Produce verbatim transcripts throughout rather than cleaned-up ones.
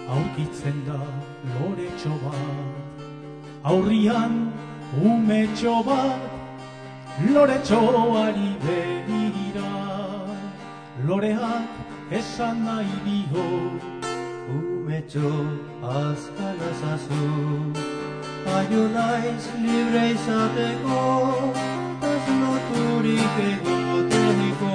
aurkitzen da loretxo bat, aurrian umetxo bat, loretxoari begira, loreak esan nahi dio, umetxo azkal azazu, haio naiz libre izateko, ez loturik egoteko.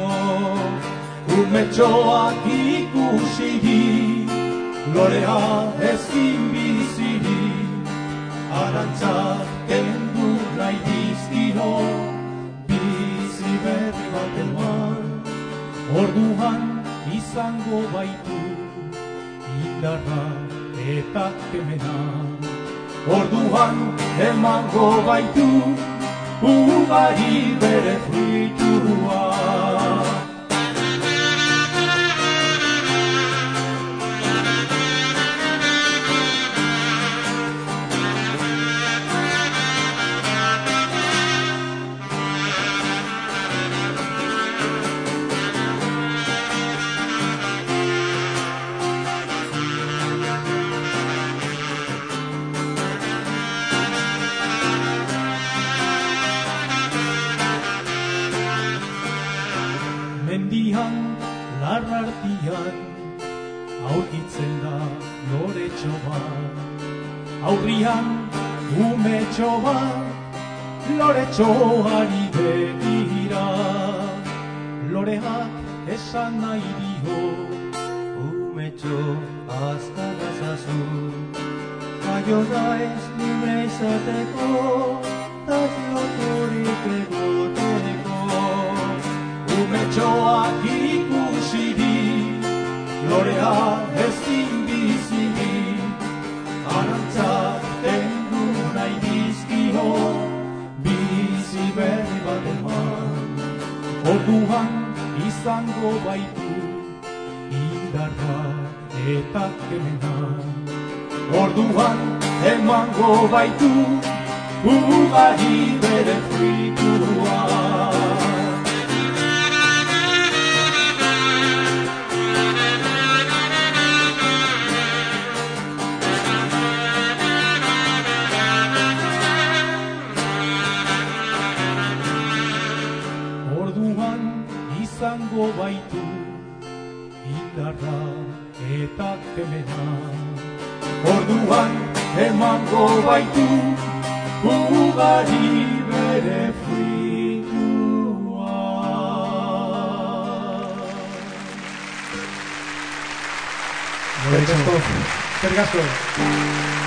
Umetxoak ikusiri, lorea ezin biziri, arantzak kendu nahi dizkio, bizi berri bat eman, orduan izango baitu, indarra eta kemena. Orduan emango baitu, ugari bere fruitua. Mendian, larrartian, aurkitzen da loretxo bat, aurrian umetxo bat, loretxoari begira, loreak esan nahi dio, umetxo azkal azazu, haio naiz libre izateko, ez loturik egoteko. Umetxoak ikusiri, lorea ezin biziri, arantzak kendu nahi dizkio, bizi berri bat eman, orduan izango baitu, indarra eta kemena. Orduan emango baitu, ugari bere fruitua. Izango baitu, indarra eta kemena. Orduan emango baitu, ugari bere fruitua. Eskerrik asko. Eskerrik asko.